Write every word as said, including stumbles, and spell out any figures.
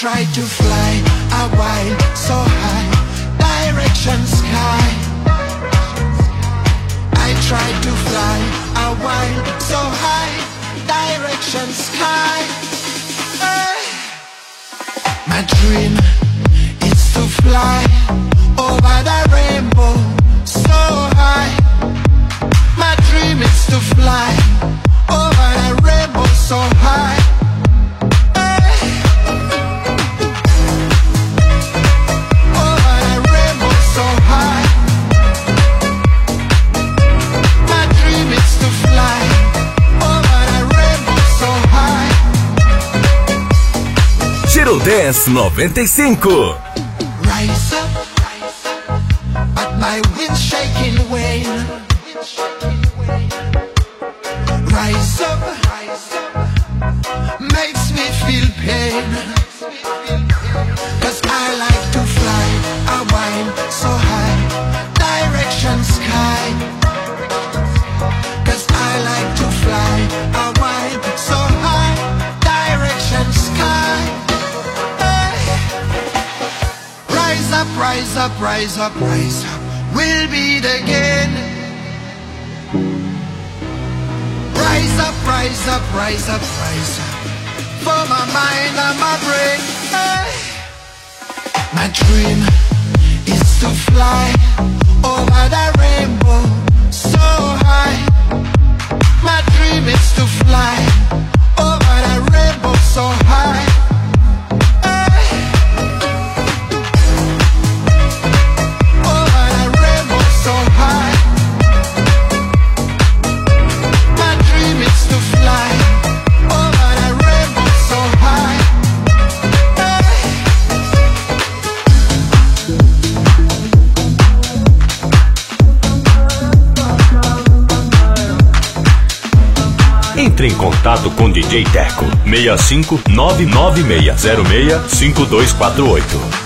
tried to fly a while so high, direction sky. I tried to fly a while so high, direction sky. Hey. My dream is to fly over the rainbow so high. My dream is to fly over the rainbow so high. Giro Dance noventa e cinco. Rise up, but my wind's shaking wane. Rise up, makes me feel pain. Cause I like to fly a while so high, direction sky. Cause I like to fly a while so high, direction sky. Rise up, rise up, rise up, rise up, we'll beat again. Rise up, rise up, rise up, rise up, for my mind and my brain. Hey. My dream is to fly over the rainbow so high. My dream is to fly over the rainbow so high. Entre em contato com D J Teco seis cinco nove nove seis zero seis cinco dois quatro oito.